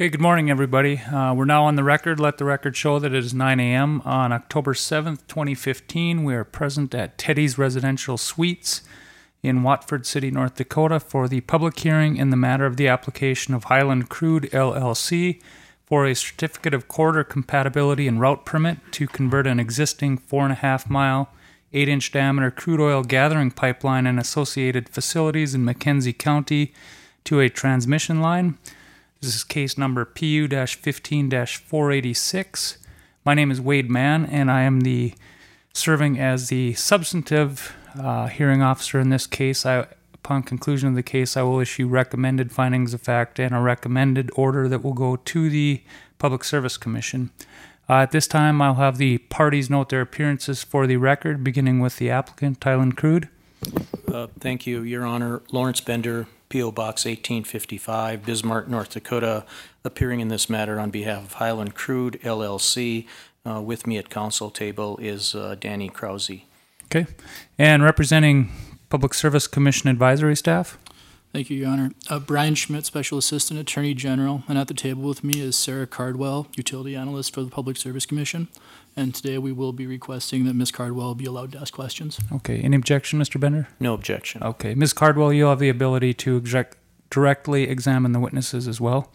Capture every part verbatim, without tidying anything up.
Okay, good morning, everybody. Uh, we're now on the record. Let the record show that it is nine a.m. on October seventh, twenty fifteen. We are present at Teddy's Residential Suites in Watford City, North Dakota for the public hearing in the matter of the application of Highland Crude L L C for a certificate of corridor compatibility and route permit to convert an existing four and a half mile, eight inch diameter crude oil gathering pipeline and associated facilities in Mackenzie County to a transmission line. This is case number P U fifteen four eighty-six. My name is Wade Mann, and I am the serving as the substantive uh, hearing officer in this case. I, upon conclusion of the case, I will issue recommended findings of fact and a recommended order that will go to the Public Service Commission. Uh, at this time, I'll have the parties note their appearances for the record, beginning with the applicant, Highland Crude. Uh, thank you, Your Honor. Lawrence Bender, P O Box eighteen fifty-five, Bismarck, North Dakota, appearing in this matter on behalf of Highland Crude L L C. Uh, with me at council table is uh, Danny Krause. Okay. And representing Public Service Commission advisory staff? Thank you, Your Honor. Uh, Brian Schmidt, Special Assistant Attorney General, and at the table with me is Sarah Cardwell, Utility Analyst for the Public Service Commission. And today we will be requesting that Miz Cardwell be allowed to ask questions. Okay. Any objection, Mister Bender? No objection. Okay. Miz Cardwell, you'll have the ability to exec- directly examine the witnesses as well.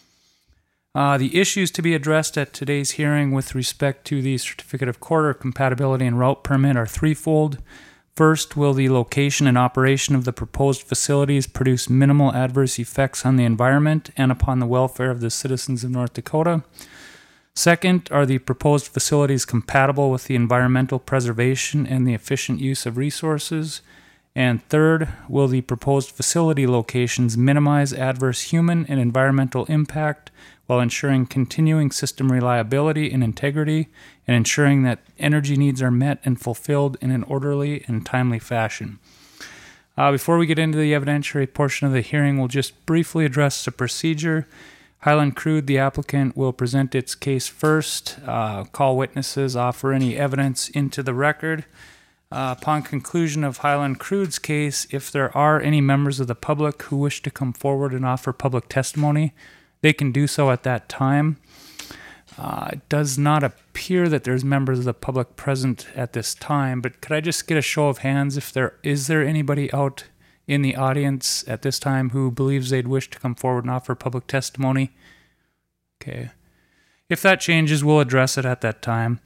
Uh, the issues to be addressed at today's hearing with respect to the Certificate of Corridor Compatibility and Route Permit are threefold. First, will the location and operation of the proposed facilities produce minimal adverse effects on the environment and upon the welfare of the citizens of North Dakota? Second, are the proposed facilities compatible with the environmental preservation and the efficient use of resources? And third, will the proposed facility locations minimize adverse human and environmental impact while ensuring continuing system reliability and integrity and ensuring that energy needs are met and fulfilled in an orderly and timely fashion? Uh, before we get into the evidentiary portion of the hearing, we'll just briefly address the procedure. Highland Crude, the applicant, will present its case first, uh, call witnesses, offer any evidence into the record. Uh, upon conclusion of Highland Crude's case, if there are any members of the public who wish to come forward and offer public testimony, they can do so at that time. Uh, it does not appear that there's members of the public present at this time, but could I just get a show of hands if there is there anybody out in the audience at this time who believes they'd wish to come forward and offer public testimony? Okay. If that changes, we'll address it at that time.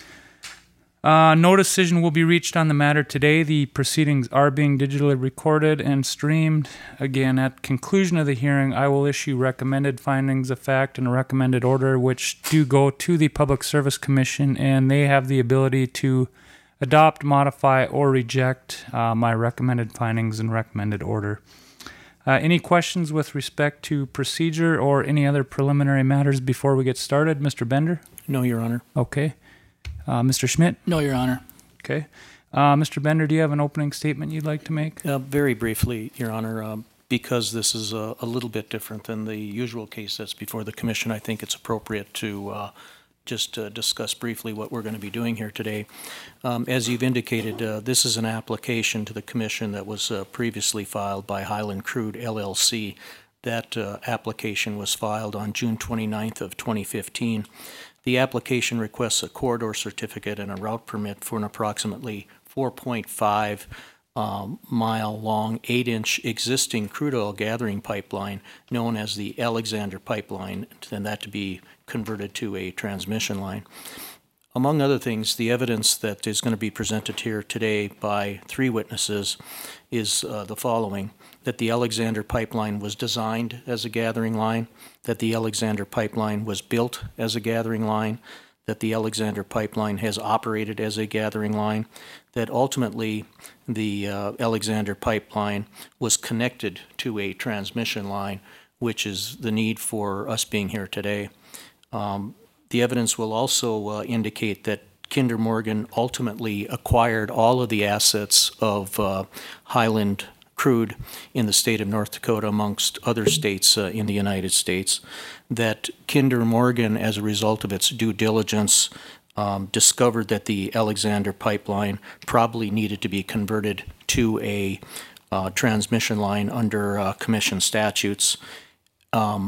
Uh, no decision will be reached on the matter today. The proceedings are being digitally recorded and streamed. Again, at conclusion of the hearing, I will issue recommended findings of fact and a recommended order, which do go to the Public Service Commission, and they have the ability to adopt, modify, or reject uh, my recommended findings and recommended order. Uh, any questions with respect to procedure or any other preliminary matters before we get started? Mister Bender? No, Your Honor. Okay. Uh, Mister Schmidt? No, Your Honor. Okay. Uh, Mister Bender, do you have an opening statement you'd like to make? Uh, very briefly, Your Honor, um, because this is a, a little bit different than the usual case that's before the Commission, I think it's appropriate to uh, just uh, discuss briefly what we're going to be doing here today. Um, as you've indicated, uh, this is an application to the Commission that was uh, previously filed by Highland Crude L L C. That uh, application was filed on June twenty-ninth of twenty fifteen. The application requests a corridor certificate and a route permit for an approximately four point five um, mile long, eight inch existing crude oil gathering pipeline known as the Alexander Pipeline, and that to be converted to a transmission line. Among other things, the evidence that is going to be presented here today by three witnesses is uh, the following: that the Alexander Pipeline was designed as a gathering line, that the Alexander Pipeline was built as a gathering line, that the Alexander Pipeline has operated as a gathering line, that ultimately the uh, Alexander Pipeline was connected to a transmission line, which is the need for us being here today. Um, the evidence will also uh, indicate that Kinder Morgan ultimately acquired all of the assets of uh, Highland Crude in the state of North Dakota, amongst other states uh, in the United States, that Kinder Morgan, as a result of its due diligence, um, discovered that the Alexander Pipeline probably needed to be converted to a uh, transmission line under uh, commission statutes. Um,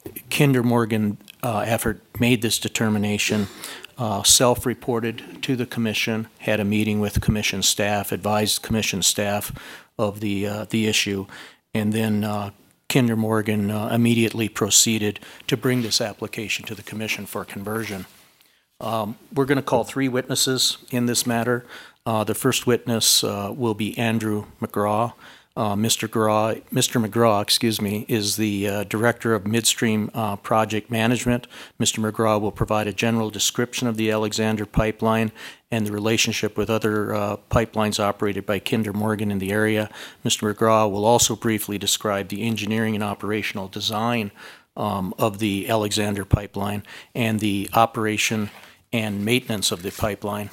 Kinder Morgan, uh, after made this determination, uh, self-reported to the commission, had a meeting with commission staff, advised commission staff of the uh, the issue, and then uh, Kinder Morgan uh, immediately proceeded to bring this application to the commission for conversion. Um, we're going to call three witnesses in this matter. Uh, the first witness uh, will be Andrew McGraw. Uh, Mister McGraw, Mister McGraw, excuse me, is the uh, Director of Midstream uh, Project Management. Mister McGraw will provide a general description of the Alexander Pipeline and the relationship with other uh, pipelines operated by Kinder Morgan in the area. Mister McGraw will also briefly describe the engineering and operational design um, of the Alexander Pipeline and the operation and maintenance of the pipeline.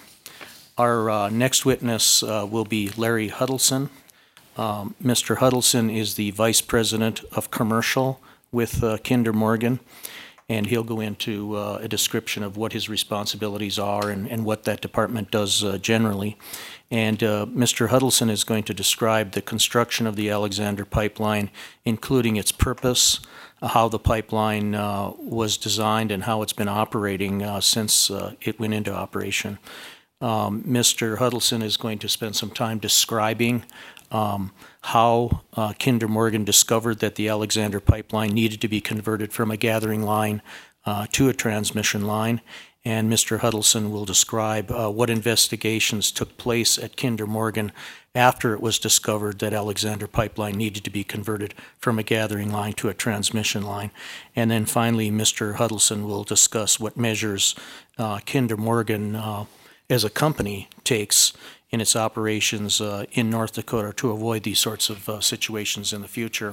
Our uh, next witness uh, will be Larry Huddleston. Um, Mister Huddleston is the Vice President of Commercial with uh, Kinder Morgan, and he'll go into uh, a description of what his responsibilities are and, and what that department does uh, generally. And uh, Mister Huddleston is going to describe the construction of the Alexander Pipeline, including its purpose, uh, how the pipeline uh, was designed, and how it's been operating uh, since uh, it went into operation. Um, Mister Huddleston is going to spend some time describing um, how uh, Kinder Morgan discovered that the Alexander Pipeline needed to be converted from a gathering line uh, to a transmission line. And Mister Huddleston will describe uh, what investigations took place at Kinder Morgan after it was discovered that Alexander Pipeline needed to be converted from a gathering line to a transmission line. And then finally, Mister Huddleston will discuss what measures uh, Kinder Morgan uh, as a company takes in its operations uh, in North Dakota to avoid these sorts of uh, situations in the future.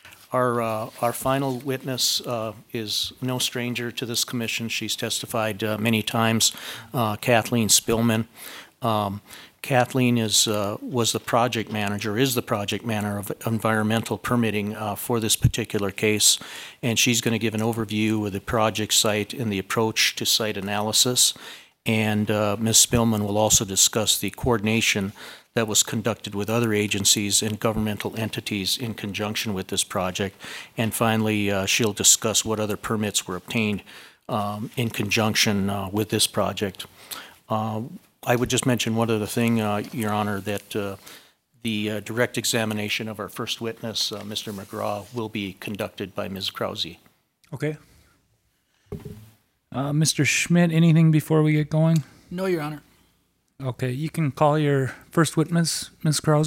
Our uh, our final witness uh, is no stranger to this commission. She's testified uh, many times, uh, Kathleen Spillman. Um, Kathleen is uh, was the project manager, is the project manager of environmental permitting uh, for this particular case, and she's going to give an overview of the project site and the approach to site analysis. And uh, Miz Spillman will also discuss the coordination that was conducted with other agencies and governmental entities in conjunction with this project. And finally, uh, she'll discuss what other permits were obtained um, in conjunction uh, with this project. Uh, I would just mention one other thing, uh, Your Honor, that uh, the uh, direct examination of our first witness, uh, Mister McGraw, will be conducted by Miz Krause. Okay. Uh, Mister Schmidt, anything before we get going? No, Your Honor. Okay, you can call your first witness, Miz Krause.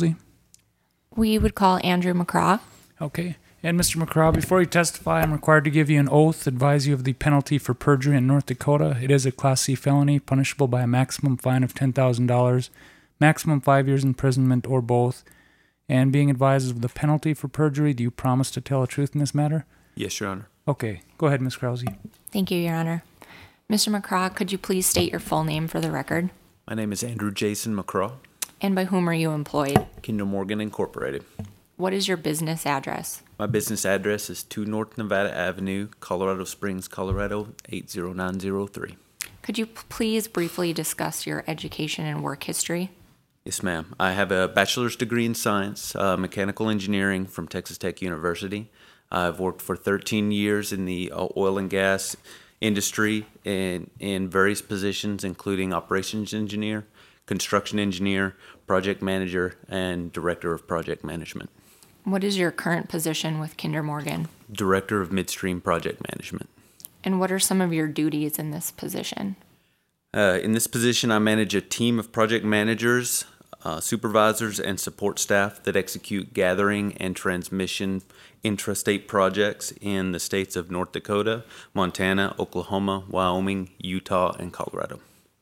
We would call Andrew McCraw. Okay. And Mister McCraw, before you testify, I'm required to give you an oath, advise you of the penalty for perjury in North Dakota. It is a Class C felony, punishable by a maximum fine of ten thousand dollars, maximum five years imprisonment, or both. And being advised of the penalty for perjury, do you promise to tell the truth in this matter? Yes, Your Honor. Okay. Go ahead, Miz Krause. Thank you, Your Honor. Mister McCraw, could you please state your full name for the record? My name is Andrew Jason McCraw, And by whom are you employed? Kinder Morgan Incorporated. What is your business address? My business address is two North Nevada Avenue, Colorado Springs, Colorado, eight zero nine zero three. Could you p- please briefly discuss your education and work history? Yes, ma'am. I have a bachelor's degree in science, uh, mechanical engineering from Texas Tech University. I've worked for thirteen years in the uh, oil and gas industry in, in various positions, including operations engineer, construction engineer, project manager, and director of project management. What is your current position with Kinder Morgan? Director of midstream project management. And what are some of your duties in this position? Uh, in this position, I manage a team of project managers, uh, supervisors, and support staff that execute gathering and transmission intrastate projects in the states of North Dakota, Montana, Oklahoma, Wyoming, Utah, and Colorado.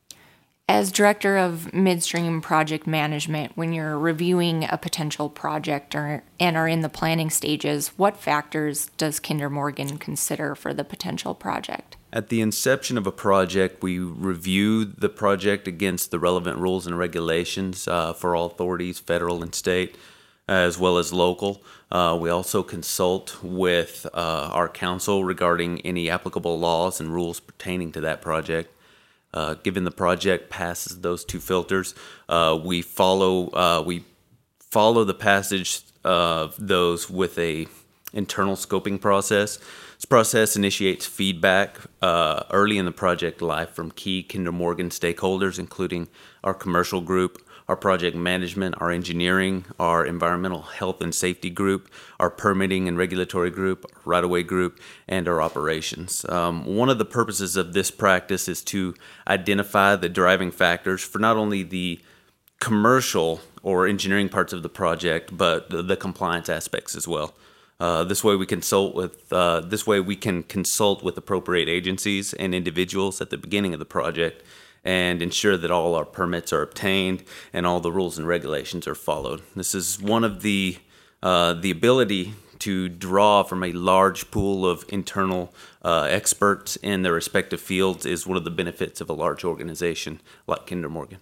As Director of Midstream Project Management, when you're reviewing a potential project or, and are in the planning stages, what factors does Kinder Morgan consider for the potential project? At the inception of a project, we review the project against the relevant rules and regulations uh, for all authorities, federal and state, as well as local. Uh, we also consult with uh, our council regarding any applicable laws and rules pertaining to that project. Uh, given the project passes those two filters, uh, we follow uh, we follow the passage of those with a internal scoping process. This process initiates feedback uh, early in the project life from key Kinder Morgan stakeholders, including our commercial group, our project management, our engineering, our environmental health and safety group, our permitting and regulatory group, our right-of-way group, and our operations. Um, one of the purposes of this practice is to identify the driving factors for not only the commercial or engineering parts of the project, but the, the compliance aspects as well. Uh, this way we consult with uh, this way we can consult with appropriate agencies and individuals at the beginning of the project and ensure that all our permits are obtained and all the rules and regulations are followed. This is one of the uh, the ability to draw from a large pool of internal uh, experts in their respective fields is one of the benefits of a large organization like Kinder Morgan.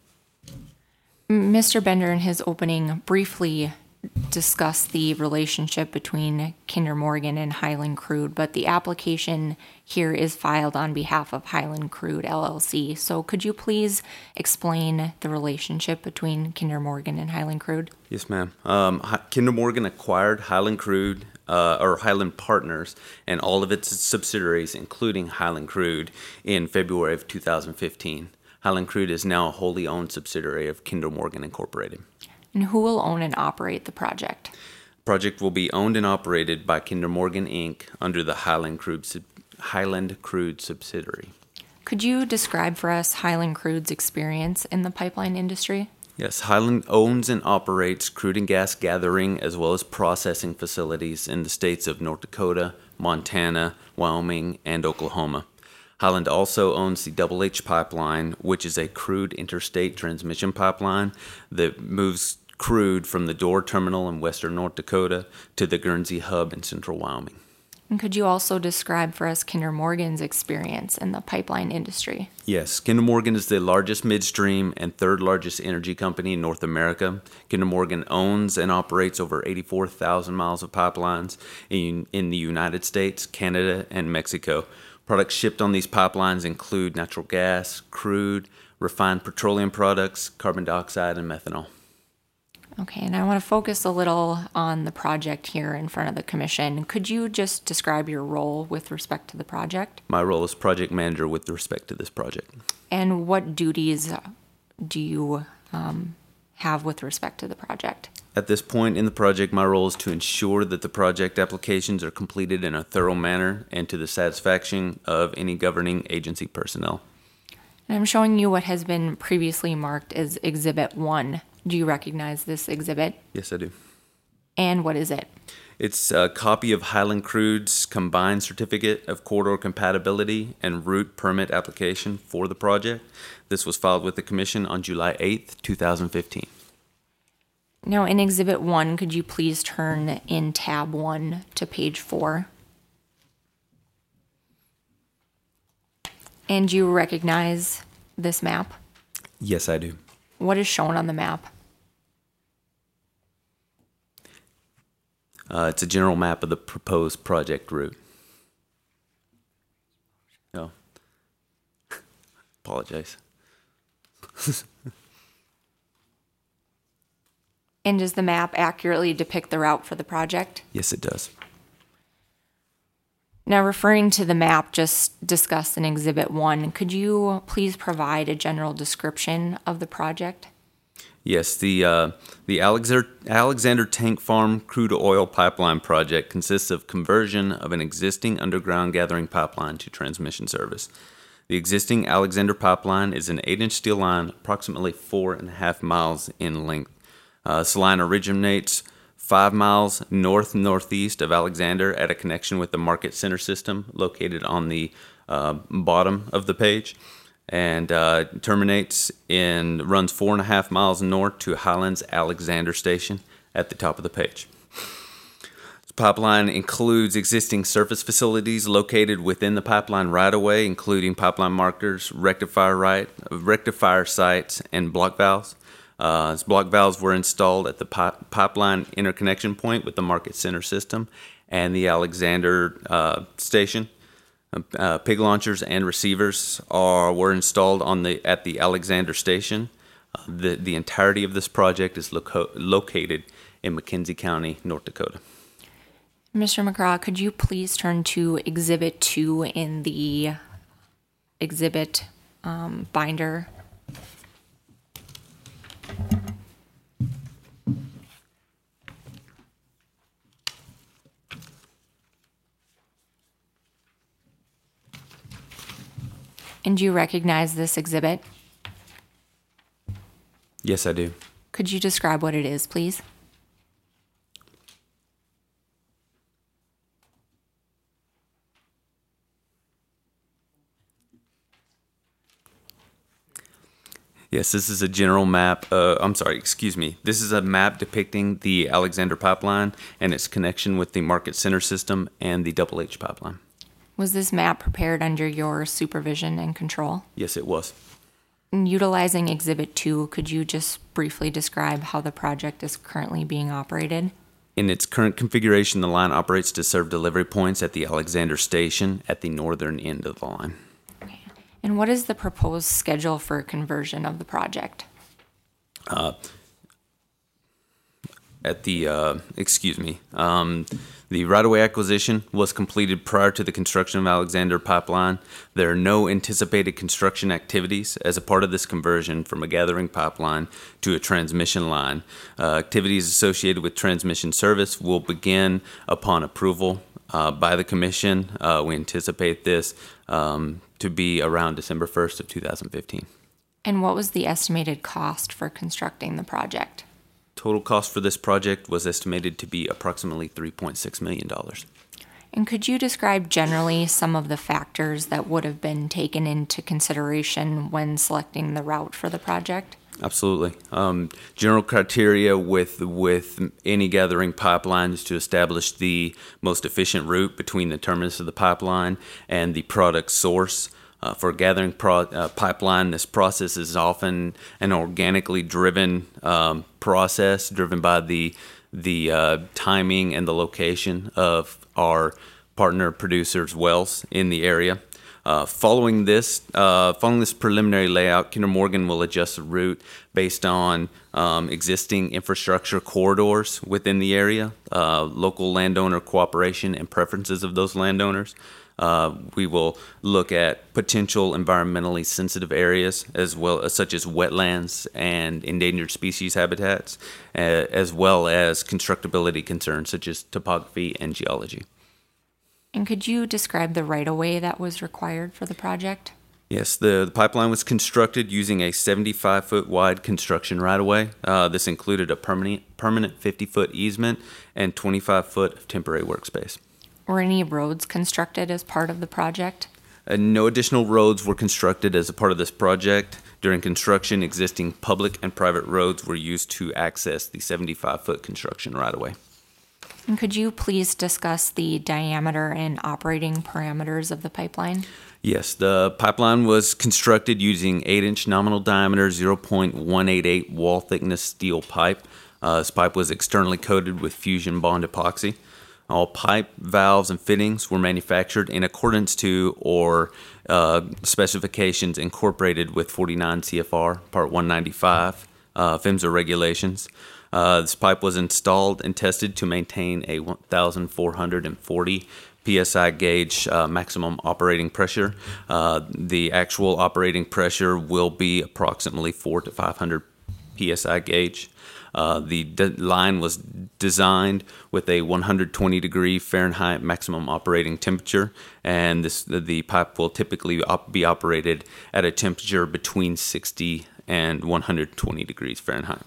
Mister Bender, in his opening, briefly discussed the relationship between Kinder Morgan and Highland Crude, but the application here is filed on behalf of Highland Crude L L C. So could you please explain the relationship between Kinder Morgan and Highland Crude? Yes, ma'am. Um, Kinder Morgan acquired Highland Crude, uh, or Highland Partners, and all of its subsidiaries, including Highland Crude, in February of two thousand fifteen. Highland Crude is now a wholly owned subsidiary of Kinder Morgan Incorporated. And who will own and operate the project? The project will be owned and operated by Kinder Morgan Incorporated under the Highland Crude, Highland Crude subsidiary. Could you describe for us Highland Crude's experience in the pipeline industry? Yes, Highland owns and operates crude and gas gathering as well as processing facilities in the states of North Dakota, Montana, Wyoming, and Oklahoma. Highland also owns the Double H Pipeline, which is a crude interstate transmission pipeline that moves crude from the Door Terminal in western North Dakota to the Guernsey Hub in central Wyoming. And could you also describe for us Kinder Morgan's experience in the pipeline industry? Yes, Kinder Morgan is the largest midstream and third largest energy company in North America. Kinder Morgan owns and operates over eighty-four thousand miles of pipelines in, in the United States, Canada, and Mexico. Products shipped on these pipelines include natural gas, crude, refined petroleum products, carbon dioxide, and methanol. Okay, and I want to focus a little on the project here in front of the commission. Could you just describe your role with respect to the project? My role is project manager with respect to this project. And what duties do you um, have with respect to the project? At this point in the project, my role is to ensure that the project applications are completed in a thorough manner and to the satisfaction of any governing agency personnel. And I'm showing you what has been previously marked as Exhibit one. Do you recognize this exhibit? Yes, I do. And what is it? It's a copy of Highland Crude's combined certificate of corridor compatibility and route permit application for the project. This was filed with the Commission on July eighth, two thousand fifteen. Now, in Exhibit one, could you please turn in tab one to page four? And you recognize this map? Yes, I do. What is shown on the map? Uh, it's a general map of the proposed project route. No. Apologize. And does the map accurately depict the route for the project? Yes, it does. Now, referring to the map just discussed in Exhibit one, could you please provide a general description of the project? Yes, the uh, the Alexander, Alexander Tank Farm crude oil pipeline project consists of conversion of an existing underground gathering pipeline to transmission service. The existing Alexander pipeline is an eight-inch steel line approximately four and a half miles in length. Uh, this line originates five miles north-northeast of Alexander at a connection with the Market Center system located on the uh, bottom of the page, and uh, terminates in, runs four and a half miles north to Highland's Alexander Station at the top of the page. This pipeline includes existing surface facilities located within the pipeline right-of-way, including pipeline markers, rectifier right, rectifier sites, and block valves. Uh, these block valves were installed at the pi- pipeline interconnection point with the Market Center system and the Alexander uh, station. Uh, pig launchers and receivers are were installed on the at the Alexander station. Uh, the the entirety of this project is loco- located in McKenzie County, North Dakota. Mister McCraw, could you please turn to Exhibit two in the exhibit um, binder? And do you recognize this exhibit? Yes, I do. Could you describe what it is, please? Yes, this is a general map. Uh, I'm sorry, excuse me. This is a map depicting the Alexander Pipeline and its connection with the Market Center system and the Double H Pipeline. Was this map prepared under your supervision and control? Yes, it was. In utilizing Exhibit two, could you just briefly describe how the project is currently being operated? In its current configuration, the line operates to serve delivery points at the Alexander Station at the northern end of the line. And what is the proposed schedule for conversion of the project? Uh, at the, uh, excuse me, um, the right-of-way acquisition was completed prior to the construction of Alexander Pipeline. There are no anticipated construction activities as a part of this conversion from a gathering pipeline to a transmission line. Uh, activities associated with transmission service will begin upon approval uh, by the Commission. Uh, we anticipate this um, to be around December first of two thousand fifteen. And what was the estimated cost for constructing the project? Total cost for this project was estimated to be approximately three point six million dollars. And could you describe generally some of the factors that would have been taken into consideration when selecting the route for the project? Absolutely. Um, general criteria with with any gathering pipeline is to establish the most efficient route between the terminus of the pipeline and the product source. Uh, for a gathering pro- uh, pipeline, this process is often an organically driven um, process, driven by the the uh, timing and the location of our partner producers' wells in the area. Uh, following this, uh, following this preliminary layout, Kinder Morgan will adjust the route based on um, existing infrastructure corridors within the area, uh, local landowner cooperation and preferences of those landowners. Uh, we will look at potential environmentally sensitive areas, as well as such as wetlands and endangered species habitats, uh, as well as constructability concerns such as topography and geology. And could you describe the right-of-way that was required for the project? Yes, the, the pipeline was constructed using a seventy-five foot wide construction right-of-way. Uh, this included a permanent permanent fifty foot easement and twenty-five foot of temporary workspace. Were any roads constructed as part of the project? Uh, no additional roads were constructed as a part of this project. During construction, existing public and private roads were used to access the seventy-five foot construction right-of-way. And could you please discuss the diameter and operating parameters of the pipeline? Yes, the pipeline was constructed using eight inch nominal diameter, zero point one eight eight wall thickness steel pipe. Uh, this pipe was externally coated with fusion bond epoxy. All pipe, valves, and fittings were manufactured in accordance to or uh, specifications incorporated with forty-nine C F R Part one ninety-five uh, PHMSA regulations. Uh, this pipe was installed and tested to maintain a one thousand four hundred forty P S I gauge uh, maximum operating pressure. Uh, the actual operating pressure will be approximately four to five hundred P S I gauge. Uh, the de- line was designed with a one hundred twenty degree Fahrenheit maximum operating temperature, and this the pipe will typically op- be operated at a temperature between sixty and one hundred twenty degrees Fahrenheit.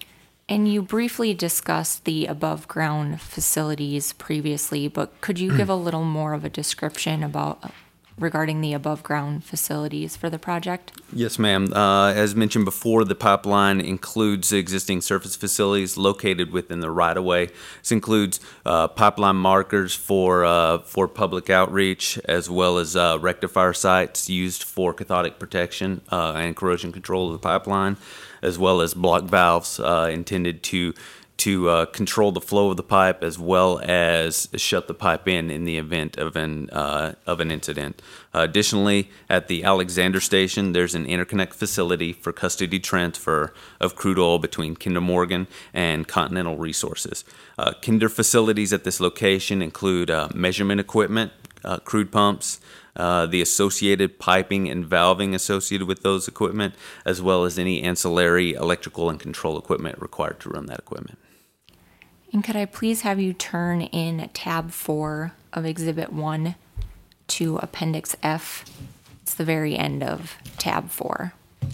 And you briefly discussed the above-ground facilities previously, but could you give a little more of a description about regarding the above-ground facilities for the project? Yes, ma'am. Uh, as mentioned before, the pipeline includes existing surface facilities located within the right-of-way. This includes uh, pipeline markers for uh, for public outreach, as well as uh, rectifier sites used for cathodic protection uh, and corrosion control of the pipeline, as well as block valves uh, intended to to uh, control the flow of the pipe as well as shut the pipe in in the event of an uh, of an incident. Uh, additionally, at the Alexander Station, there's an interconnect facility for custody transfer of crude oil between Kinder Morgan and Continental Resources. Uh, Kinder facilities at this location include uh, measurement equipment, uh, crude pumps, Uh, the associated piping and valving associated with those equipment, as well as any ancillary electrical and control equipment required to run that equipment. And could I please have you turn in tab four of Exhibit one to Appendix F? It's the very end of tab four.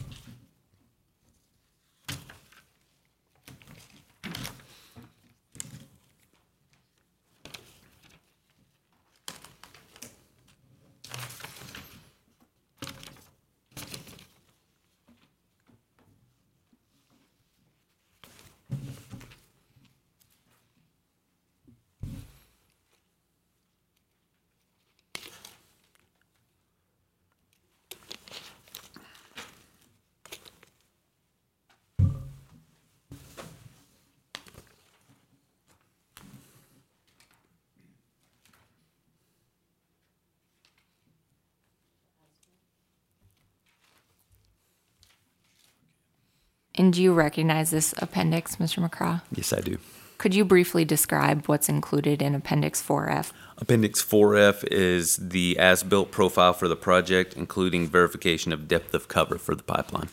And do you recognize this appendix, Mister McCraw? Yes, I do. Could you briefly describe what's included in Appendix four F? Appendix four F is the as-built profile for the project, including verification of depth of cover for the pipeline.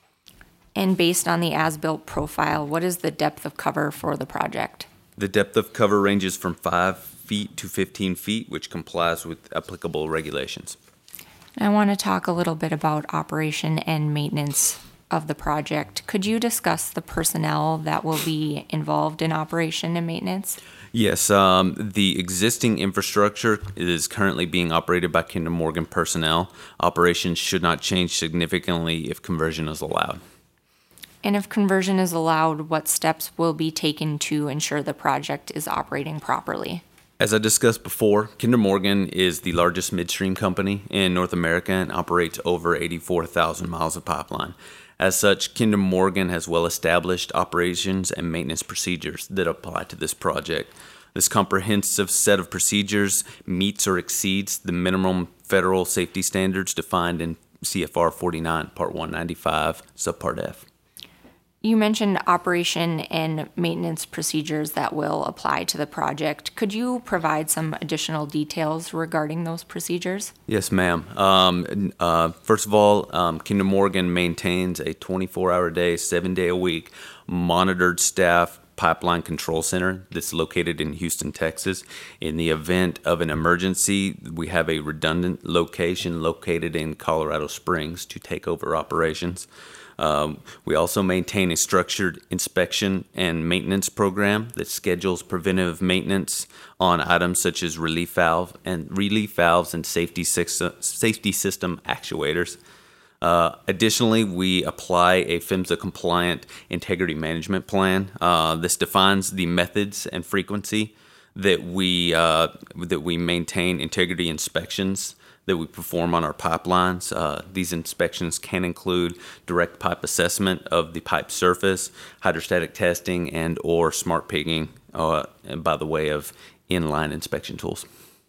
And based on the as-built profile, what is the depth of cover for the project? The depth of cover ranges from five feet to fifteen feet, which complies with applicable regulations. I want to talk a little bit about operation and maintenance of the project. Could you discuss the personnel that will be involved in operation and maintenance? Yes, um, the existing infrastructure is currently being operated by Kinder Morgan personnel. Operations should not change significantly if conversion is allowed. And if conversion is allowed, what steps will be taken to ensure the project is operating properly? As I discussed before, Kinder Morgan is the largest midstream company in North America and operates over eighty-four thousand miles of pipeline. As such, Kinder Morgan has well-established operations and maintenance procedures that apply to this project. This comprehensive set of procedures meets or exceeds the minimum federal safety standards defined in C F R forty-nine, Part one ninety-five, Subpart F. You mentioned operation and maintenance procedures that will apply to the project. Could you provide some additional details regarding those procedures? Yes, ma'am. Um, uh, first of all, um, Kinder Morgan maintains a twenty-four hour day, seven day a week monitored staff pipeline control center that's located in Houston, Texas. In the event of an emergency, we have a redundant location located in Colorado Springs to take over operations. Um, we also maintain a structured inspection and maintenance program that schedules preventive maintenance on items such as relief valve and relief valves and safety system, safety system actuators. Uh, additionally, we apply a PHMSA-compliant integrity management plan. Uh, this defines the methods and frequency that we uh, that we maintain integrity inspections that we perform on our pipelines. Uh, these inspections can include direct pipe assessment of the pipe surface, hydrostatic testing, and or smart pigging, uh, and by the way of inline inspection tools.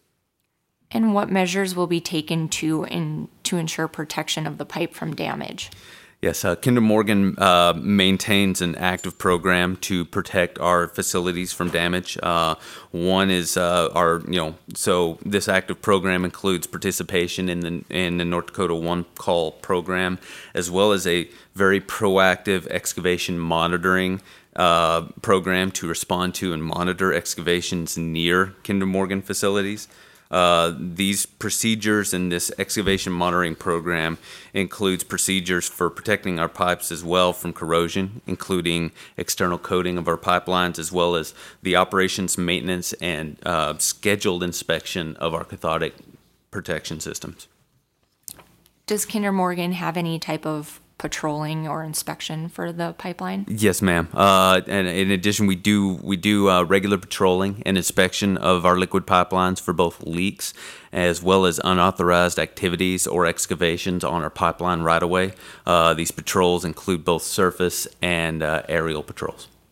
And what measures will be taken to in, to ensure protection of the pipe from damage? Yes, uh, Kinder Morgan uh, maintains an active program to protect our facilities from damage. Uh, one is uh, our, you know, so this active program includes participation in the in the North Dakota One Call program, as well as a very proactive excavation monitoring uh, program to respond to and monitor excavations near Kinder Morgan facilities. Uh, these procedures in this excavation monitoring program includes procedures for protecting our pipes as well from corrosion, including external coating of our pipelines, as well as the operations, maintenance, and uh, scheduled inspection of our cathodic protection systems. Does Kinder Morgan have any type of patrolling or inspection for the pipeline? Yes, ma'am. Uh, and in addition, we do we do uh, regular patrolling and inspection of our liquid pipelines for both leaks as well as unauthorized activities or excavations on our pipeline right-of-way. Uh, these patrols include both surface and uh, aerial patrols.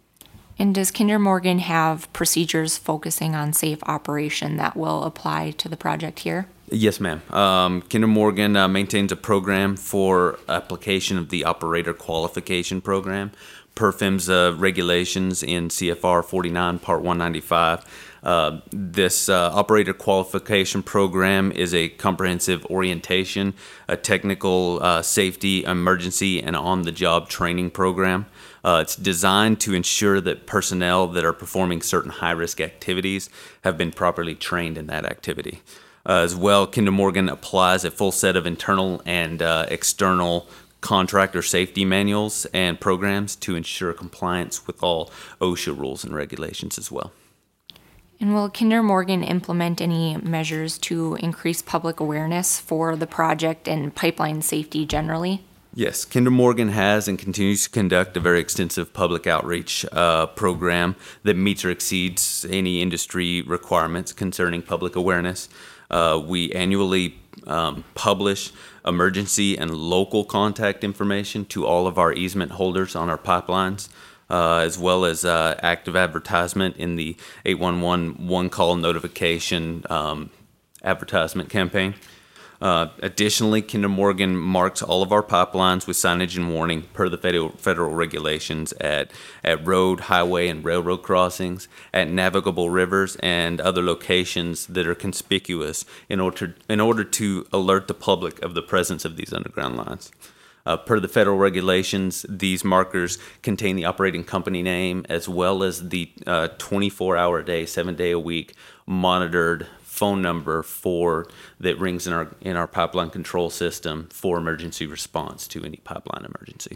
And does Kinder Morgan have procedures focusing on safe operation that will apply to the project here? Yes, ma'am. Um, Kinder Morgan uh, maintains a program for application of the Operator Qualification Program per PHMSA regulations in C F R forty-nine, Part one ninety-five. Uh, this uh, Operator Qualification Program is a comprehensive orientation, a technical uh, safety, emergency, and on-the-job training program. Uh, it's designed to ensure that personnel that are performing certain high-risk activities have been properly trained in that activity. Uh, as well, Kinder Morgan applies a full set of internal and uh, external contractor safety manuals and programs to ensure compliance with all OSHA rules and regulations as well. And will Kinder Morgan implement any measures to increase public awareness for the project and pipeline safety generally? Yes, Kinder Morgan has and continues to conduct a very extensive public outreach uh, program that meets or exceeds any industry requirements concerning public awareness. Uh, we annually um, publish emergency and local contact information to all of our easement holders on our pipelines, uh, as well as uh, active advertisement in the eight one one one-call notification um, advertisement campaign. Uh, additionally, Kinder Morgan marks all of our pipelines with signage and warning per the federal, federal regulations at, at road, highway, and railroad crossings, at navigable rivers, and other locations that are conspicuous in order, in order to alert the public of the presence of these underground lines. Uh, per the federal regulations, these markers contain the operating company name as well as the uh, twenty-four hour a day, seven day a week monitored phone number for that rings in our in our pipeline control system for emergency response to any pipeline emergency.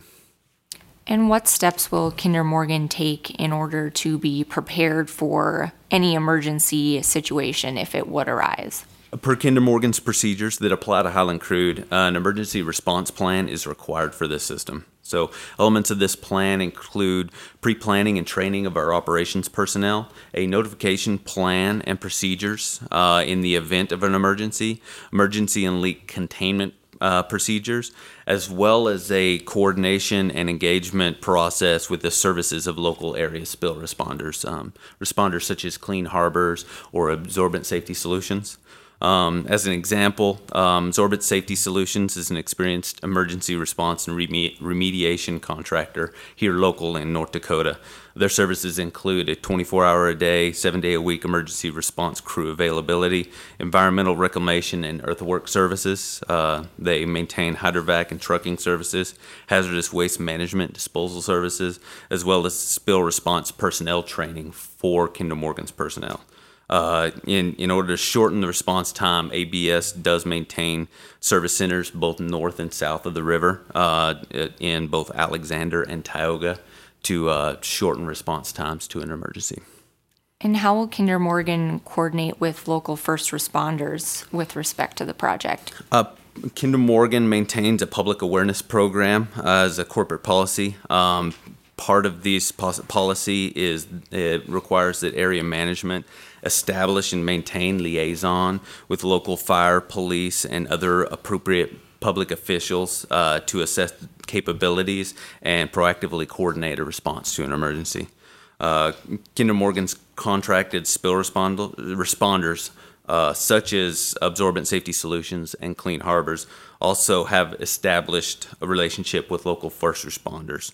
And what steps will Kinder Morgan take in order to be prepared for any emergency situation if it would arise? Per Kinder Morgan's procedures that apply to Highland Crude, uh, an emergency response plan is required for this system. So elements of this plan include pre-planning and training of our operations personnel, a notification plan and procedures uh, in the event of an emergency, emergency and leak containment uh, procedures, as well as a coordination and engagement process with the services of local area spill responders, um, responders such as Clean Harbors or Absorbent Safety Solutions. Um, as an example, um, Absorbent Safety Solutions is an experienced emergency response and reme- remediation contractor here local in North Dakota. Their services include a twenty-four hour a day, seven day a week emergency response crew availability, environmental reclamation and earthwork services. Uh, they maintain hydrovac and trucking services, hazardous waste management disposal services, as well as spill response personnel training for Kinder Morgan's personnel. Uh, in, in order to shorten the response time, A B S does maintain service centers both north and south of the river uh, in both Alexander and Tioga to uh, shorten response times to an emergency. And how will Kinder Morgan coordinate with local first responders with respect to the project? Uh, Kinder Morgan maintains a public awareness program uh, as a corporate policy. Um, part of this policy is it requires that area management establish and maintain liaison with local fire, police, and other appropriate public officials uh, to assess capabilities and proactively coordinate a response to an emergency. Uh, Kinder Morgan's contracted spill respond- responders, uh, such as Absorbent Safety Solutions and Clean Harbors, also have established a relationship with local first responders.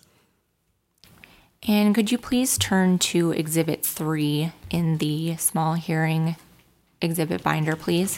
And could you please turn to Exhibit three in the small hearing exhibit binder, please?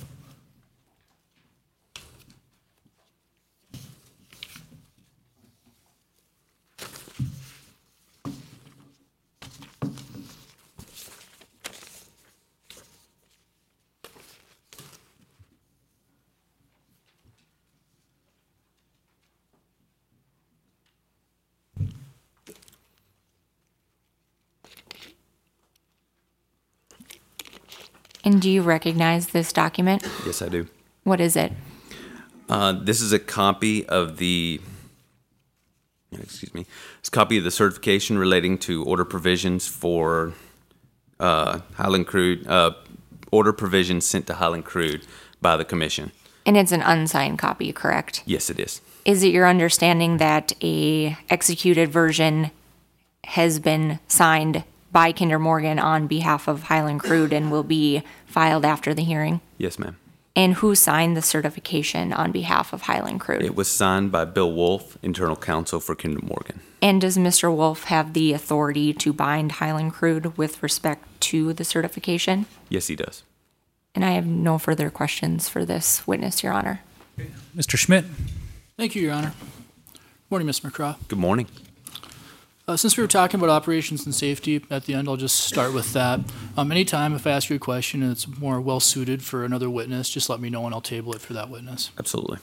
And do you recognize this document? Yes, I do. What is it? Uh, this is a copy of the, excuse me, it's a copy of the certification relating to order provisions for uh, Highland Crude, uh, order provisions sent to Highland Crude by the Commission. And it's an unsigned copy, correct? Yes, it is. Is it your understanding that a executed version has been signed by Kinder Morgan on behalf of Highland Crude and will be filed after the hearing? Yes, ma'am. And who signed the certification on behalf of Highland Crude? It was signed by Bill Wolf, internal counsel for Kinder Morgan. And does Mister Wolf have the authority to bind Highland Crude with respect to the certification? Yes, he does. And I have no further questions for this witness, Your Honor. Mister Schmidt? Thank you, Your Honor. Morning, Miz McCraw. Good morning. Uh, since we were talking about operations and safety at the end, I'll just start with that. Um, anytime if I ask you a question and it's more well-suited for another witness, just let me know and I'll table it for that witness. Absolutely.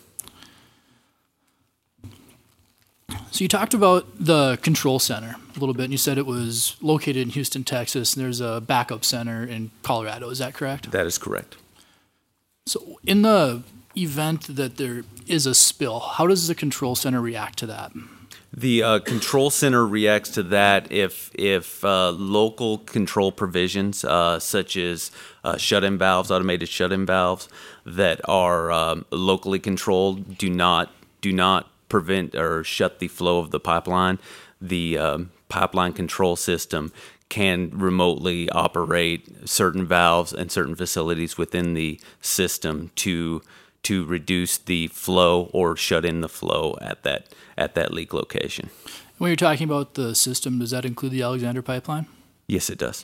So you talked about the control center a little bit, and you said it was located in Houston, Texas, and there's a backup center in Colorado. Is that correct? That is correct. So in the event that there is a spill, how does the control center react to that? The uh, control center reacts to that if if uh, local control provisions, uh, such as uh, shut-in valves, automated shut-in valves that are um, locally controlled, do not do not prevent or shut the flow of the pipeline. The um, pipeline control system can remotely operate certain valves and certain facilities within the system to to reduce the flow or shut in the flow at that at that leak location. When you're talking about the system, does that include the Alexander pipeline? Yes, it does.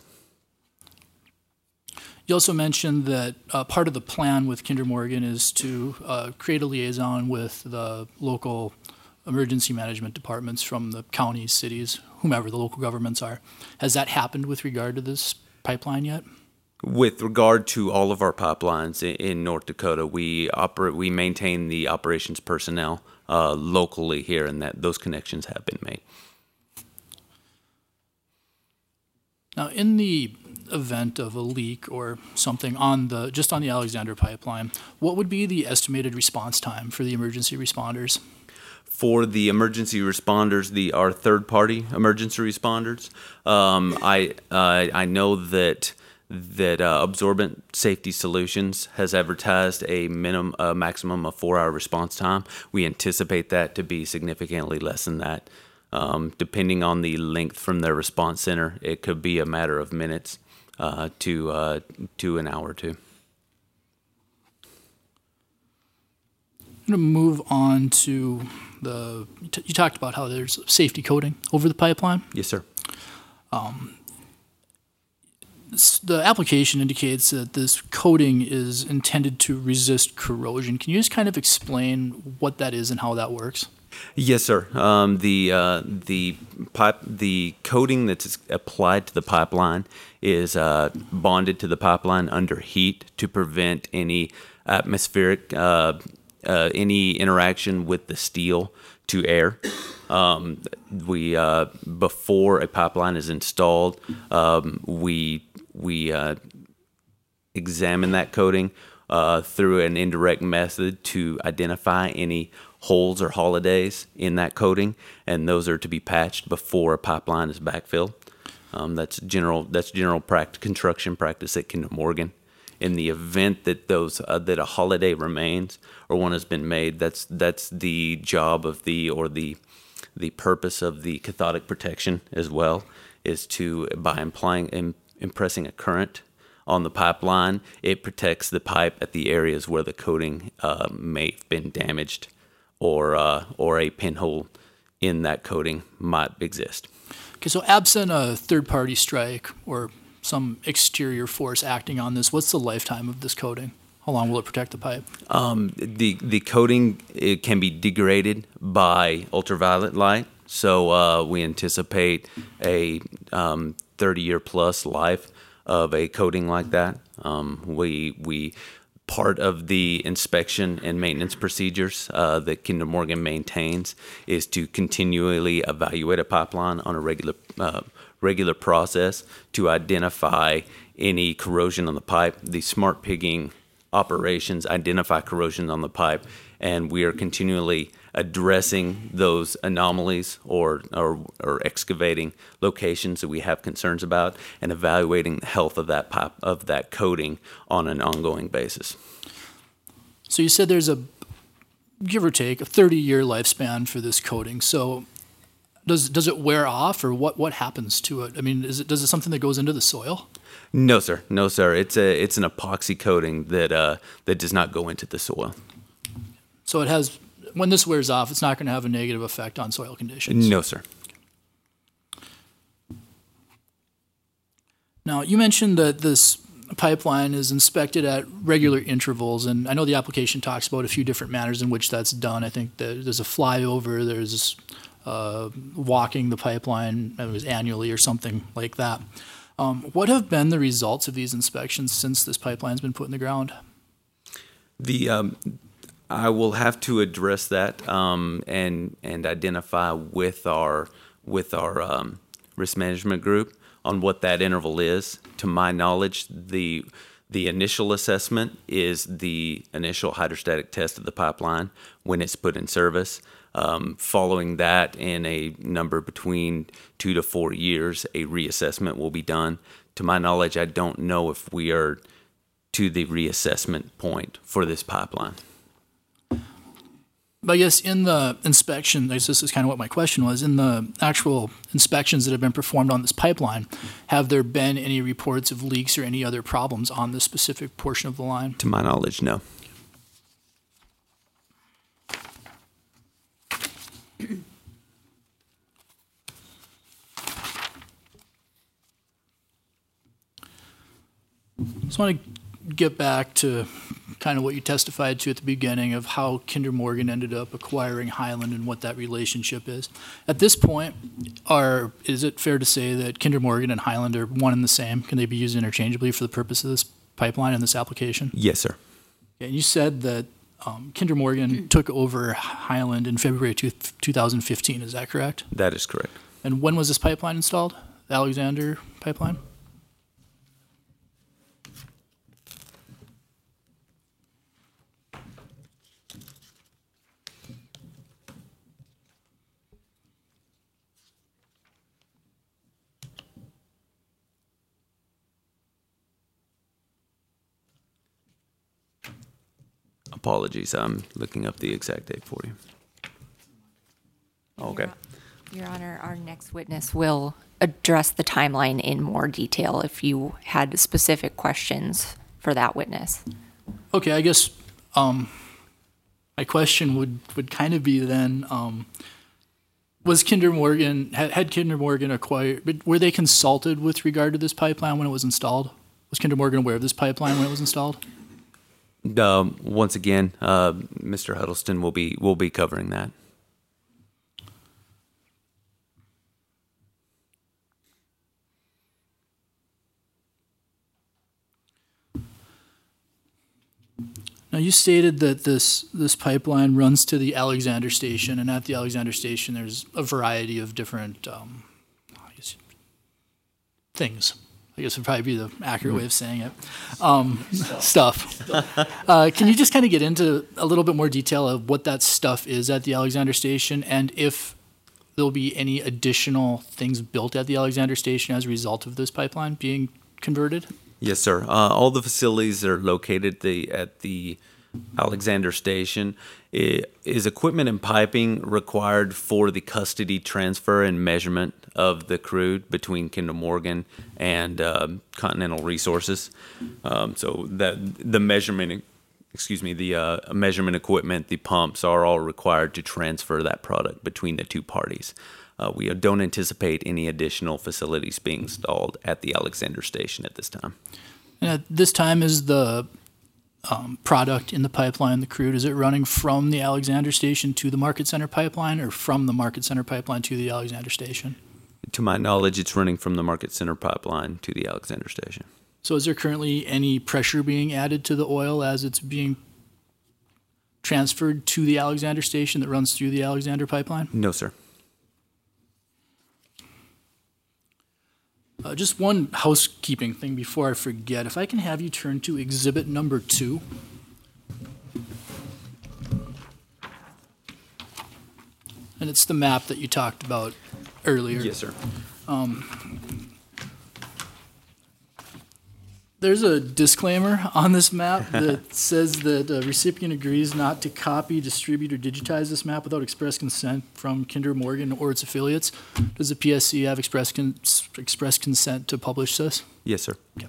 You also mentioned that uh, part of the plan with Kinder Morgan is to uh, create a liaison with the local emergency management departments from the counties, cities, whomever the local governments are. Has that happened with regard to this pipeline yet? With regard to all of our pipelines in, in North Dakota, we operate, we maintain the operations personnel uh, locally here, and that those connections have been made. Now, in the event of a leak or something on the just on the Alexander pipeline, what would be the estimated response time for the emergency responders? For the emergency responders, the our third-party emergency responders, um, I uh, I know that. that uh, Absorbent Safety Solutions has advertised a minimum, a maximum of four-hour response time. We anticipate that to be significantly less than that. Um, depending on the length from their response center, it could be a matter of minutes uh, to uh, to an hour or two. I'm going to move on to the. You talked about how there's safety coating over the pipeline. Yes, sir. Um, The application indicates that this coating is intended to resist corrosion. Can you just kind of explain what that is and how that works? Yes, sir. Um, the uh, the pipe the coating that's applied to the pipeline is uh, bonded to the pipeline under heat to prevent any atmospheric uh, uh, any interaction with the steel to air. Um, we uh, before a pipeline is installed, um, we we uh, examine that coating uh, through an indirect method to identify any holes or holidays in that coating, and those are to be patched before a pipeline is backfilled. Um, that's general. That's general practice, construction practice at Kinder Morgan. In the event that those uh, that a holiday remains or one has been made, that's that's the job of the or the the purpose of the cathodic protection as well, is to by implying im, impressing a current on the pipeline, it protects the pipe at the areas where the coating uh, may have been damaged, or uh, or a pinhole in that coating might exist. Okay, so absent a third-party strike or some exterior force acting on this, what's the lifetime of this coating? How long will it protect the pipe? Um, the the coating, it can be degraded by ultraviolet light, so uh, we anticipate a um, thirty-year plus life of a coating like that. Um, we we part of the inspection and maintenance procedures uh, that Kinder Morgan maintains is to continually evaluate a pipeline on a regular uh, regular process to identify any corrosion on the pipe. The smart pigging operations identify corrosion on the pipe, and we are continually addressing those anomalies or, or or excavating locations that we have concerns about and evaluating the health of that pipe, of that coating on an ongoing basis. So you said there's a, give or take, a thirty-year lifespan for this coating. So does does it wear off, or what, what happens to it? I mean, is it does it something that goes into the soil? No, sir. No, sir. It's a it's an epoxy coating that uh, that does not go into the soil. So it has, when this wears off, it's not going to have a negative effect on soil conditions? No, sir. Now, you mentioned that this pipeline is inspected at regular intervals, and I know the application talks about a few different manners in which that's done. I think that there's a flyover, there's uh, walking the pipeline, it was annually or something like that. Um, what have been the results of these inspections since this pipeline's been put in the ground? The um, I will have to address that um, and and identify with our with our um, risk management group on what that interval is. To my knowledge, the the initial assessment is the initial hydrostatic test of the pipeline when it's put in service. Um, following that, in a number between two to four years, a reassessment will be done. To my knowledge, I don't know if we are to the reassessment point for this pipeline. But I guess in the inspection, I guess this is kind of what my question was, in the actual inspections that have been performed on this pipeline, have there been any reports of leaks or any other problems on this specific portion of the line? To my knowledge, no. Just want to get back to kind of what you testified to at the beginning of how Kinder Morgan ended up acquiring Highland and what that relationship is. At this point, are is it fair to say that Kinder Morgan and Highland are one and the same? Can they be used interchangeably for the purpose of this pipeline and this application? Yes, sir. Yeah, you said that um, Kinder Morgan took over Highland in February two, two thousand fifteen. Is that correct? That is correct. And when was this pipeline installed? The Alexander pipeline? Apologies, I'm looking up the exact date for you. Okay. Your Honor, our next witness will address the timeline in more detail if you had specific questions for that witness. Okay, I guess um, my question would, would kind of be then, um, was Kinder Morgan, had, had Kinder Morgan acquired, were they consulted with regard to this pipeline when it was installed? Was Kinder Morgan aware of this pipeline when it was installed? Um, once again, uh, Mister Huddleston will be will be covering that. Now, you stated that this this pipeline runs to the Alexander Station, and at the Alexander Station, there's a variety of different um, I guess, things. I guess would probably be the accurate way of saying it. Um, stuff. Uh, can you just kind of get into a little bit more detail of what that stuff is at the Alexander Station, and if there'll be any additional things built at the Alexander Station as a result of this pipeline being converted? Yes, sir. Uh, all the facilities are located the, at the Alexander Station. It is equipment and piping required for the custody, transfer, and measurement of the crude between Kinder Morgan and uh, Continental Resources. Um, so that the measurement, excuse me, the uh, measurement equipment, the pumps are all required to transfer that product between the two parties. Uh, we don't anticipate any additional facilities being installed at the Alexander Station at this time. And at this time, is the um, product in the pipeline, the crude, is it running from the Alexander Station to the Market Center pipeline, or from the Market Center pipeline to the Alexander Station? To my knowledge, it's running from the Market Center pipeline to the Alexander Station. So is there currently any pressure being added to the oil as it's being transferred to the Alexander Station that runs through the Alexander pipeline? No, sir. Uh, just one housekeeping thing before I forget. If I can have you turn to exhibit number two. And it's the map that you talked about earlier. Yes, sir. Um, There's a disclaimer on this map that says that the recipient agrees not to copy, distribute, or digitize this map without express consent from Kinder Morgan or its affiliates. Does the P S C have express, con- express consent to publish this? Yes, sir. Okay.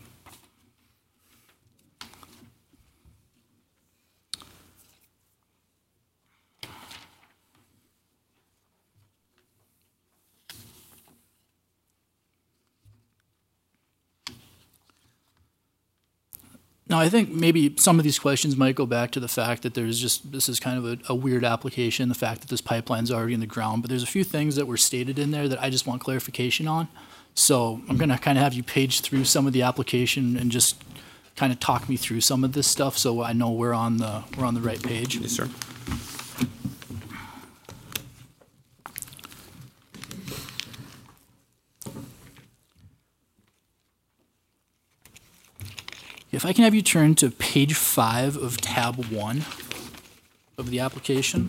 Now, I think maybe some of these questions might go back to the fact that there's just, this is kind of a, a weird application, the fact that this pipeline's already in the ground, but there's a few things that were stated in there that I just want clarification on. So I'm going to kind of have you page through some of the application and just kind of talk me through some of this stuff so I know we're on the, we're on the right page. Yes, sir. If I can have you turn to page five of tab one of the application.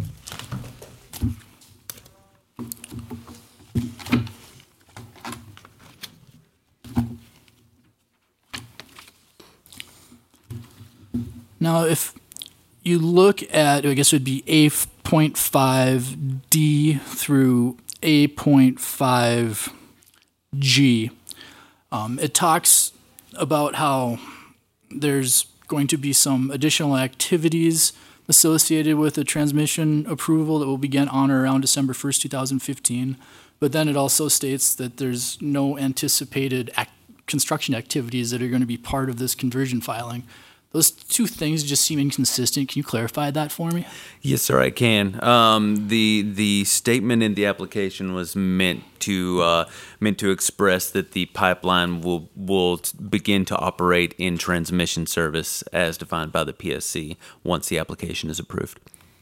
Now, if you look at, I guess it would be A point five D through A point five G, um, it talks about how there's going to be some additional activities associated with the transmission approval that will begin on or around December first, two thousand fifteen. But then it also states that there's no anticipated act- construction activities that are going to be part of this conversion filing. Those two things just seem inconsistent. Can you clarify that for me? Yes, sir, I can. Um, the the statement in the application was meant to uh, meant to express that the pipeline will will begin to operate in transmission service as defined by the P S C once the application is approved.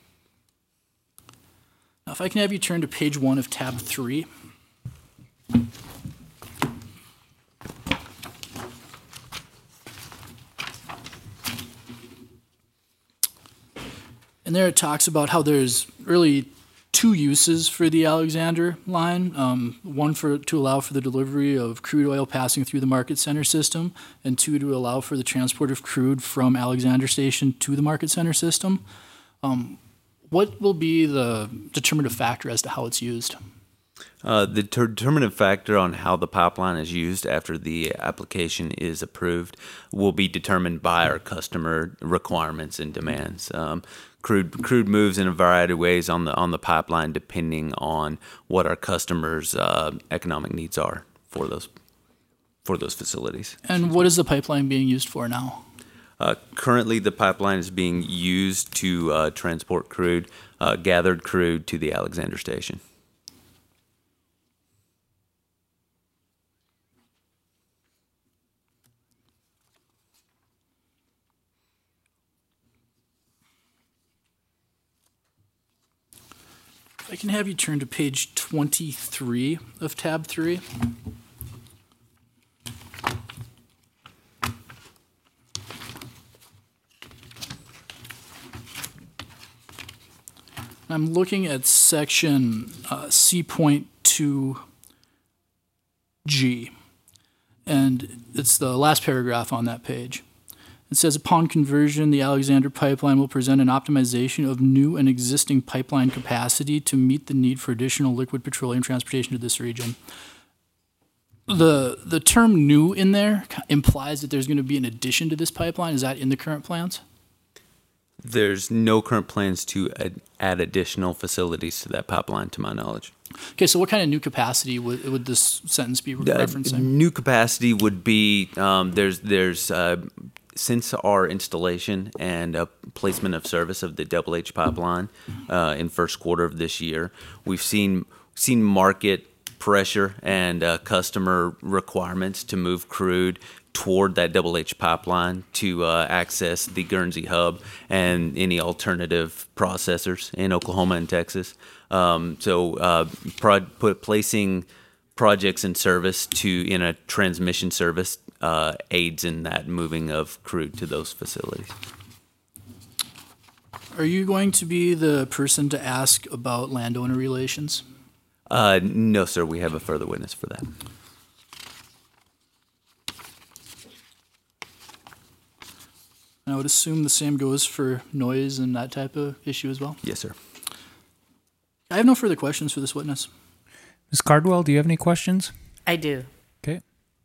Now, if I can have you turn to page one of tab three. And there it talks about how there's really two uses for the Alexander line. Um, one for to allow for the delivery of crude oil passing through the market center system, and two to allow for the transport of crude from Alexander Station to the market center system. Um, what will be the determinative factor as to how it's used? Uh, the ter- determinative factor on how the pipeline is used after the application is approved will be determined by our customer requirements and demands. Um, crude crude moves in a variety of ways on the on the pipeline depending on what our customers' uh, economic needs are for those for those facilities. And what is the pipeline being used for now? Uh, currently, the pipeline is being used to uh, transport crude, uh, gathered crude, to the Alexander Station. I can have you turn to page twenty-three of tab three. I'm looking at section uh, C point two G, and it's the last paragraph on that page. It says, upon conversion, the Alexander pipeline will present an optimization of new and existing pipeline capacity to meet the need for additional liquid petroleum transportation to this region. The the term new in there implies that there's going to be an addition to this pipeline. Is that in the current plans? There's no current plans to add, add additional facilities to that pipeline, to my knowledge. Okay, so what kind of new capacity would, would this sentence be referencing? Uh, new capacity would be, um, there's, there's uh, since our installation and uh, placement of service of the Double H pipeline uh, in first quarter of this year, we've seen seen market pressure and uh, customer requirements to move crude toward that Double H pipeline to uh, access the Guernsey hub and any alternative processors in Oklahoma and Texas. Um, so uh, pro- put, placing projects in service to in a transmission service uh, aids in that moving of crude to those facilities. Are you going to be the person to ask about landowner relations? Uh, no, sir. We have a further witness for that. And I would assume the same goes for noise and that type of issue as well. Yes, sir. I have no further questions for this witness. Miz Cardwell, do you have any questions? I do. Okay.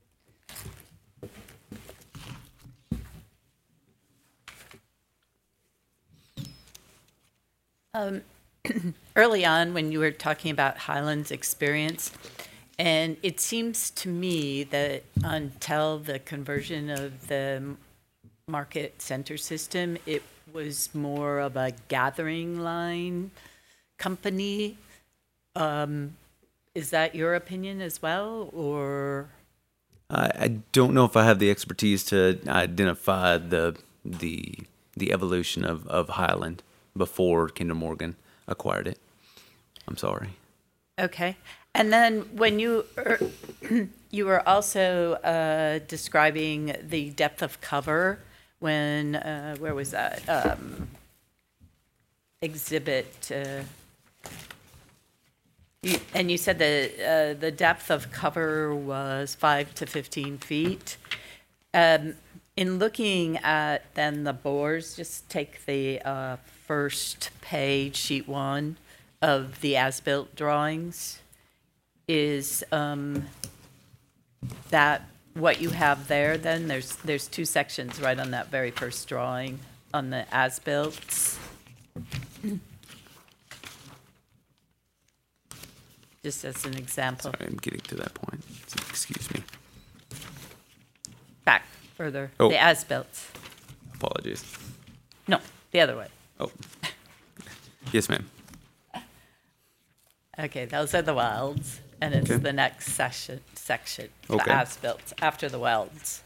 Um, early on, when you were talking about Highland's experience, and it seems to me that until the conversion of the market center system, it was more of a gathering line company. Um, is that your opinion as well, or? I, I don't know if I have the expertise to identify the the the evolution of, of Highland before Kinder Morgan acquired it. I'm sorry. Okay. And then when you er, you were also uh, describing the depth of cover when uh, where was that um, exhibit? Uh, you, and you said that uh, the depth of cover was five to fifteen feet. Um, in looking at then the bores, just take the uh, first page, sheet one of the as-built drawings. Is um, that what you have there then? There's there's two sections right on that very first drawing on the as-built. Just as an example. Sorry, I'm getting to that point. Excuse me. Back further. Oh. The as-built. Apologies. No, the other way. Oh. Yes, ma'am. Okay, those are the welds, and it's Okay. the next section, section, the Okay. as-built after the welds.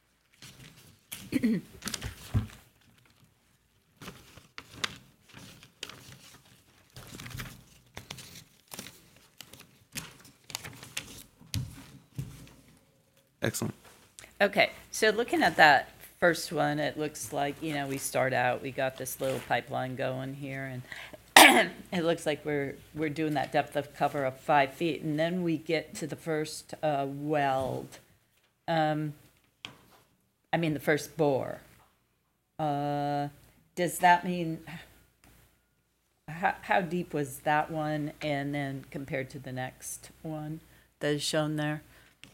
Excellent. Okay, so looking at that first one, it looks like, you know, we start out, we got this little pipeline going here, and it looks like we're we're doing that depth of cover of five feet, and then we get to the first uh, weld. Um, I mean, the first bore. Uh, does that mean, how, how deep was that one, and then compared to the next one that is shown there?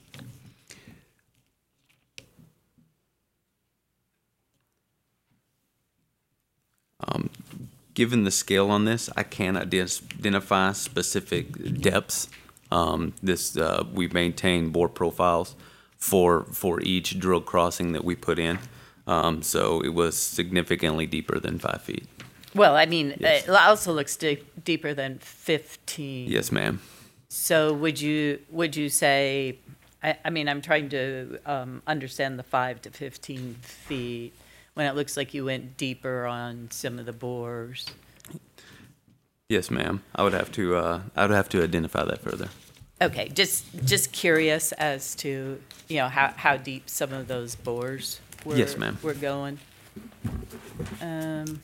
Um, given the scale on this, I can't ident- identify specific depths. Um, this uh, we maintain bore profiles for for each drill crossing that we put in. Um, so it was significantly deeper than five feet. Well, I mean, Yes. it also looks de- deeper than fifteen. Yes, ma'am. So would you would you say? I, I mean, I'm trying to um, understand the five to fifteen feet when it looks like you went deeper on some of the bores. Yes, ma'am. I would have to uh, I would have to identify that further. Okay, just just curious as to you know how, how deep some of those bores were. Yes, ma'am. Were going. Um,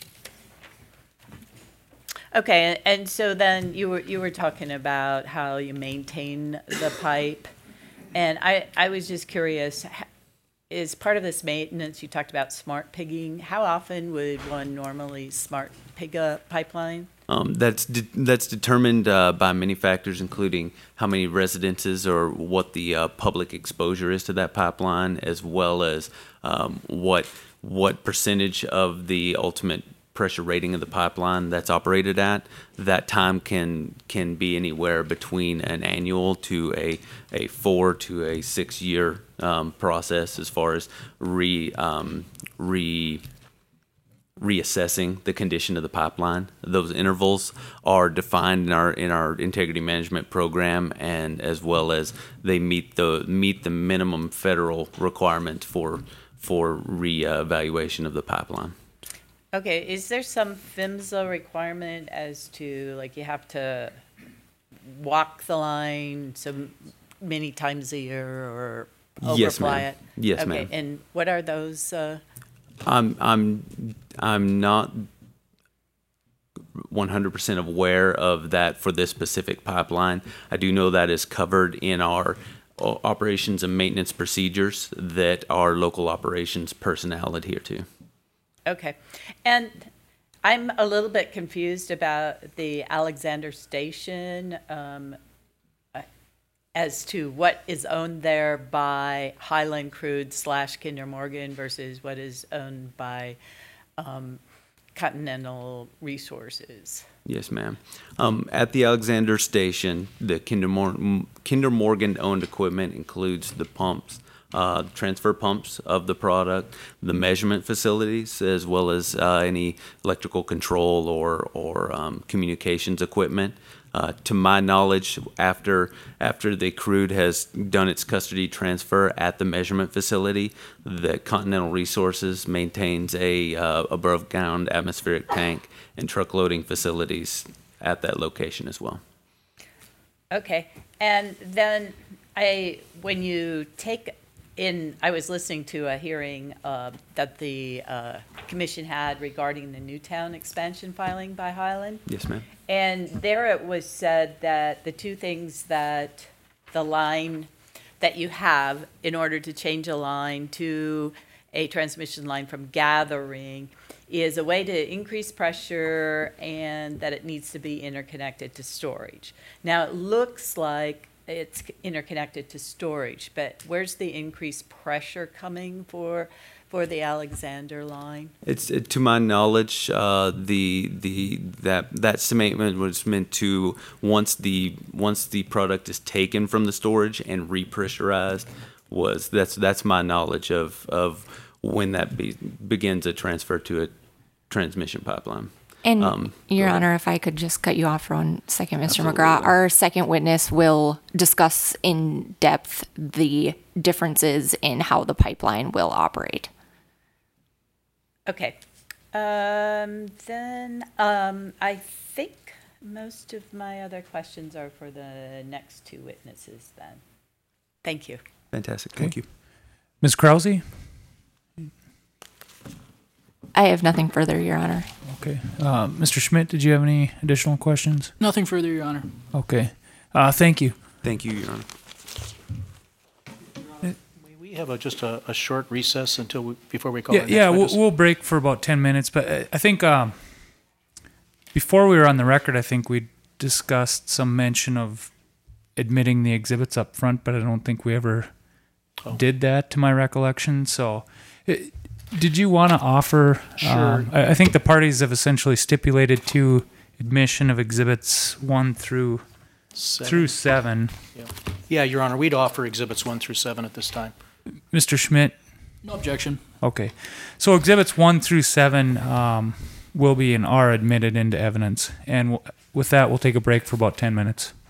okay, and so then you were you were talking about how you maintain the pipe, and I I was just curious. Is part of this maintenance, you talked about smart pigging. How often would one normally smart pig a pipeline? Um, that's de- that's determined uh, by many factors, including how many residences or what the uh, public exposure is to that pipeline, as well as um, what what percentage of the ultimate pressure rating of the pipeline that's operated at. That time can can be anywhere between an annual to a a four to a six year um, process as far as re um, re. reassessing the condition of the pipeline. Those intervals are defined in our in our integrity management program, and as well as they meet the meet the minimum federal requirement for for reevaluation of the pipeline. Okay, is there some PHMSA requirement as to, like, you have to walk the line so many times a year or Yes, overfly ma'am. it? Yes, Okay, ma'am. and what are those? Uh, I'm I'm I'm not one hundred percent aware of that for this specific pipeline. I do know that is covered in our operations and maintenance procedures that our local operations personnel adhere to. Okay. And I'm a little bit confused about the Alexander Station um, as to what is owned there by Highland Crude slash Kinder Morgan versus what is owned by um, Continental Resources. Yes, ma'am. Um, at the Alexander Station, the Kinder, Mor- Kinder Morgan owned equipment includes the pumps, uh, transfer pumps of the product, the measurement facilities, as well as uh, any electrical control or or um, communications equipment. Uh, to my knowledge, after after the crude has done its custody transfer at the measurement facility, the Continental Resources maintains a uh, above ground atmospheric tank and truck loading facilities at that location as well. Okay, and then I, when you take in, I was listening to a hearing uh, that the uh, commission had regarding the Newtown expansion filing by Highland. Yes, ma'am. And there it was said that the two things that the line that you have in order to change a line to a transmission line from gathering is a way to increase pressure and that it needs to be interconnected to storage. Now, it looks like it's interconnected to storage, but where's the increased pressure coming for for the Alexander line? It's it, to my knowledge, uh, the the that that statement was meant to once the once the product is taken from the storage and repressurized, was that's that's my knowledge of of when that be, begins a transfer to a transmission pipeline. And, Um, Your go ahead. Honor, if I could just cut you off for one second, Mister Absolutely. McGraw. Our second witness will discuss in depth the differences in how the pipeline will operate. Okay. Um, then um, I think most of my other questions are for the next two witnesses then. Thank you. Fantastic. Thank you. Miz Krause? I have nothing further, Your Honor. Okay. Uh, Mister Schmidt, did you have any additional questions? Nothing further, Your Honor. Okay. Uh, thank you. Thank you, Your Honor. May we have a, just a, a short recess until we, before we call Yeah, our next yeah we'll, witness? we'll break for about ten minutes, but I- I think um, before we were on the record, I think we discussed some mention of admitting the exhibits up front, but I don't think we ever Oh. did that to my recollection. So, it, did you want to offer? Sure. Um, I, I think the parties have essentially stipulated to admission of exhibits one through Seven. through seven. Yeah. Yeah, Your Honor, we'd offer exhibits one through seven at this time. Mister Schmidt. No objection. Okay. So exhibits one through seven um, will be and are admitted into evidence. And w- with that, we'll take a break for about ten minutes.